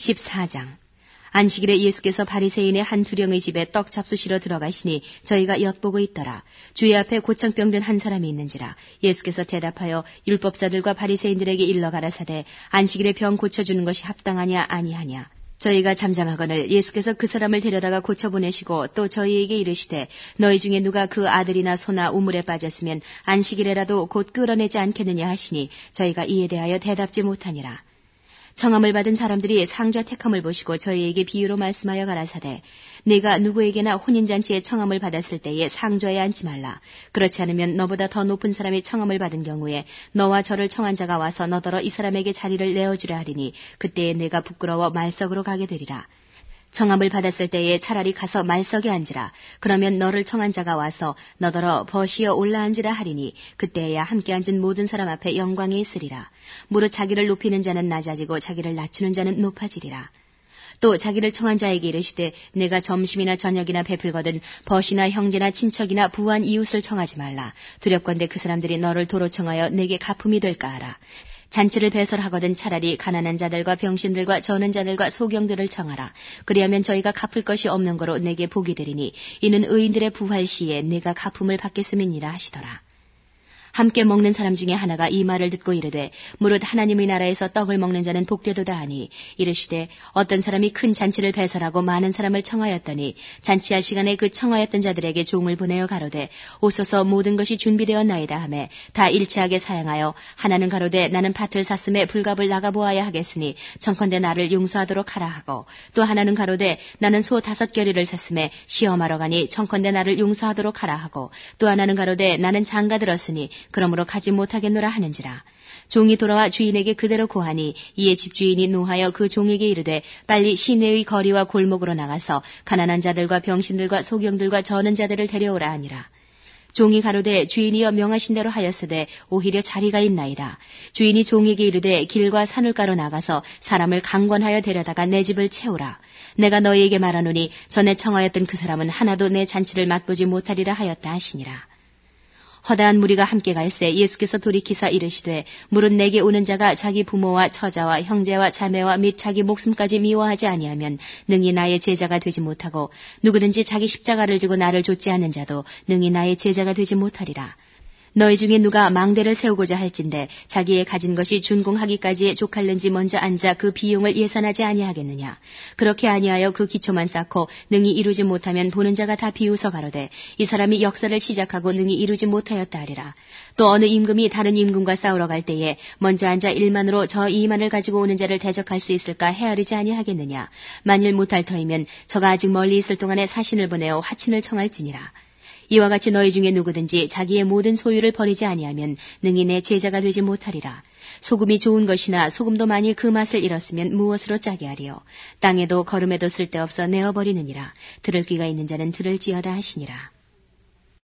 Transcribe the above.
14장. 안식일에 예수께서 바리새인의 한 두령의 집에 떡 잡수시러 들어가시니 저희가 엿보고 있더라. 주의 앞에 고창병 든 한 사람이 있는지라. 예수께서 대답하여 율법사들과 바리새인들에게 일러 가라사대 안식일에 병 고쳐주는 것이 합당하냐 아니하냐. 저희가 잠잠하거늘 예수께서 그 사람을 데려다가 고쳐보내시고 또 저희에게 이르시되 너희 중에 누가 그 아들이나 소나 우물에 빠졌으면 안식일에라도 곧 끌어내지 않겠느냐 하시니 저희가 이에 대하여 대답지 못하니라. 청함을 받은 사람들이 상좌 택함을 보시고 저희에게 비유로 말씀하여 가라사대 네가 누구에게나 혼인잔치에 청함을 받았을 때에 상좌에 앉지 말라. 그렇지 않으면 너보다 더 높은 사람이 청함을 받은 경우에 너와 저를 청한 자가 와서 너더러 이 사람에게 자리를 내어주려 하리니 그때에 내가 부끄러워 말석으로 가게 되리라. 청함을 받았을 때에 차라리 가서 말석에 앉으라. 그러면 너를 청한 자가 와서 너더러 버시어 올라앉으라 하리니 그때에야 함께 앉은 모든 사람 앞에 영광이 있으리라. 무릇 자기를 높이는 자는 낮아지고 자기를 낮추는 자는 높아지리라. 또 자기를 청한 자에게 이르시되 내가 점심이나 저녁이나 베풀거든 벗이나 형제나 친척이나 부한 이웃을 청하지 말라. 두렵건대 그 사람들이 너를 도로 청하여 내게 갚음이 될까 하라. 잔치를 배설하거든 차라리 가난한 자들과 병신들과 저는 자들과 소경들을 청하라. 그리하면 저희가 갚을 것이 없는 거로 내게 복이 되리니 이는 의인들의 부활 시에 내가 갚음을 받겠음이니라 하시더라. 함께 먹는 사람 중에 하나가 이 말을 듣고 이르되 무릇 하나님의 나라에서 떡을 먹는 자는 복되도다 하니 이르시되 어떤 사람이 큰 잔치를 배설하고 많은 사람을 청하였더니 잔치할 시간에 그 청하였던 자들에게 종을 보내어 가로되 오소서 모든 것이 준비되었나이다 하매 다 일치하게 사양하여 하나는 가로되 나는 밭을 샀음에 불갑을 나가보아야 하겠으니 청컨대 나를 용서하도록 하라 하고 또 하나는 가로되 나는 소 5겨리를 샀음에 시험하러 가니 청컨대 나를 용서하도록 하라 하고 또 하나는 가로되 나는 장가 들었으니 그러므로 가지 못하겠노라 하는지라. 종이 돌아와 주인에게 그대로 고하니 이에 집주인이 노하여 그 종에게 이르되 빨리 시내의 거리와 골목으로 나가서 가난한 자들과 병신들과 소경들과 저는 자들을 데려오라 하니라. 종이 가로되 주인이여 명하신 대로 하였으되 오히려 자리가 있나이다. 주인이 종에게 이르되 길과 산울가로 나가서 사람을 강권하여 데려다가 내 집을 채우라. 내가 너희에게 말하노니 전에 청하였던 그 사람은 하나도 내 잔치를 맛보지 못하리라 하였다 하시니라. 허다한 무리가 함께 갈새 예수께서 돌이키사 이르시되 무릇 내게 오는 자가 자기 부모와 처자와 형제와 자매와 및 자기 목숨까지 미워하지 아니하면 능히 나의 제자가 되지 못하고 누구든지 자기 십자가를 지고 나를 좇지 않는 자도 능히 나의 제자가 되지 못하리라. 너희 중에 누가 망대를 세우고자 할진대 자기의 가진 것이 준공하기까지에 족할는지 먼저 앉아 그 비용을 예산하지 아니하겠느냐. 그렇게 아니하여 그 기초만 쌓고 능히 이루지 못하면 보는 자가 다 비웃어 가로되 이 사람이 역사를 시작하고 능히 이루지 못하였다 하리라. 또 어느 임금이 다른 임금과 싸우러 갈 때에 먼저 앉아 1만으로 저 2만을 가지고 오는 자를 대적할 수 있을까 헤아리지 아니하겠느냐. 만일 못할 터이면 저가 아직 멀리 있을 동안에 사신을 보내어 화친을 청할지니라. 이와 같이 너희 중에 누구든지 자기의 모든 소유를 버리지 아니하면 능히 내 제자가 되지 못하리라. 소금이 좋은 것이나 소금도 만일 그 맛을 잃었으면 무엇으로 짜게 하리요. 땅에도 거름에도 쓸데없어 내어버리느니라. 들을 귀가 있는 자는 들을지어다 하시니라.